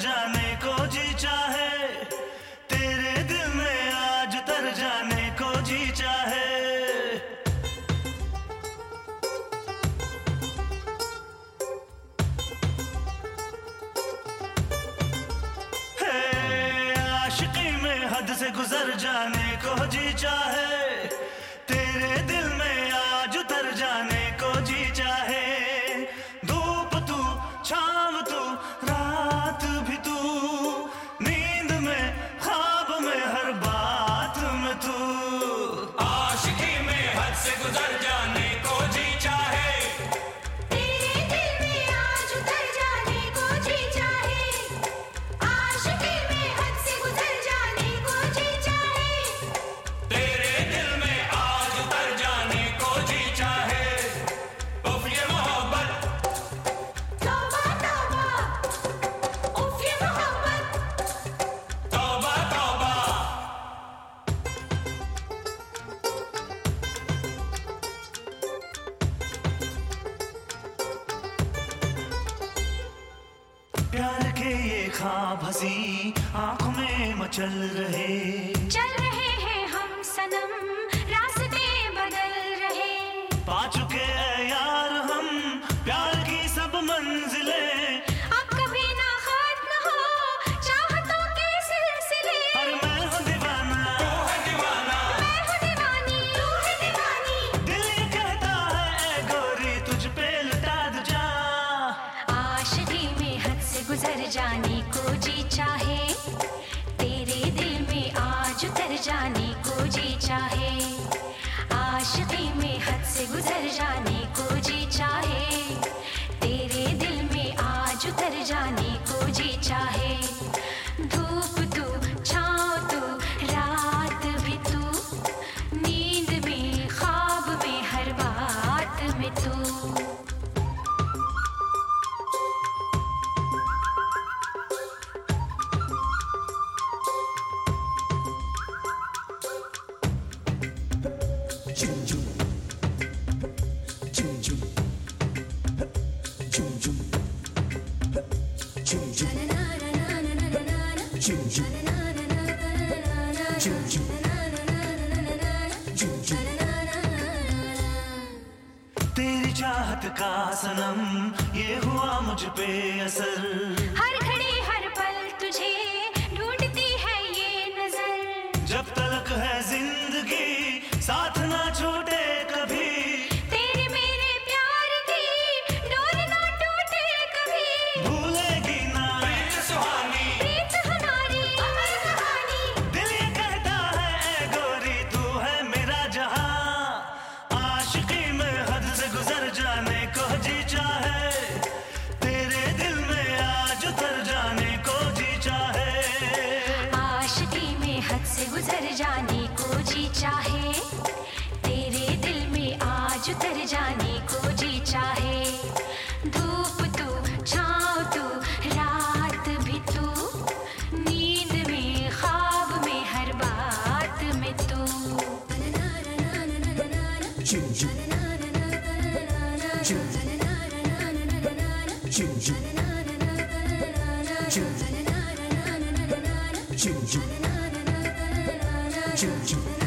जाने को जी चाहे, तेरे दिल में आज उतर जाने को जी चाहे। आशिकी में हद से गुजर जाने को जी चाहे, तेरे दिल में आज उतर जाने को जी चाहे। धूप तू, छाँव तू, रात भी तू, नींद में, ख्वाब में, हर बात में तू। आशिकी में हद से गुजर जाने को जी चाहे, तेरे दिल में आज उतर जाने को जी चाहे। आशिकी में हद से गुजर जाने को जी चाहे, तेरे दिल में आज उतर जाने को जी चाहे। उफ ये मोहब्बत, तौबा तौबा, उफ ये मोहब्बत। तौबा तौबा। प्यार के ये ख्वाब हंसी आंखों में मचल रहे, चल रहे हैं हम सनम, रास्ते बदल रहे। पा चुके हैं यार हम प्यार की सब मंजिलें। अब कभी ना खत्म हो चाहतों के सिलसिले। अरे मैं हूँ दीवाना, तू है दीवाना, मैं हूँ दीवानी, तू है दीवानी। दिल ये कहता है ऐ गोरी तुझ पे लुटा दूं जान। आशिकी में हद से गुजर जाने को जी चाहे, तेरे दिल में आज उतर जाने को जी चाहे। आशिकी में हद से गुजर जाने को जी चाहे, तेरे दिल में आज उतर जाने को जी चाहे। धूप तू, छाँव तू, रात भी तू, नींद में, ख्वाब में, हर बात में तू। तेरी चाहत का सनम ये हुआ मुझ पे असर। हर घड़ी हर पल तुझे ढूंढती है ये नजर। जब तलक है जिंदगी साथ ना छूटे कभी, तेरे मेरे प्यार की डोर ना टूटे कभी। भूलेगी ना प्रीत सुहानी, प्रीत हमारी अमर कहानी। दिल ये कहता है ऐ गोरी तू है मेरा जहां। आशिकी में हद से गुजर जाने को जी चाहे, तेरे दिल में आज उतर जाने को जी चाहे। आशिकी में हद से गुजर जाने को जी चाहे, तेरे दिल में आज उतर जाने को जी चाहे। धूप तू, छाँव तू, रात भी तू, नींद में, ख्वाब में, हर बात में तू। Choo choo.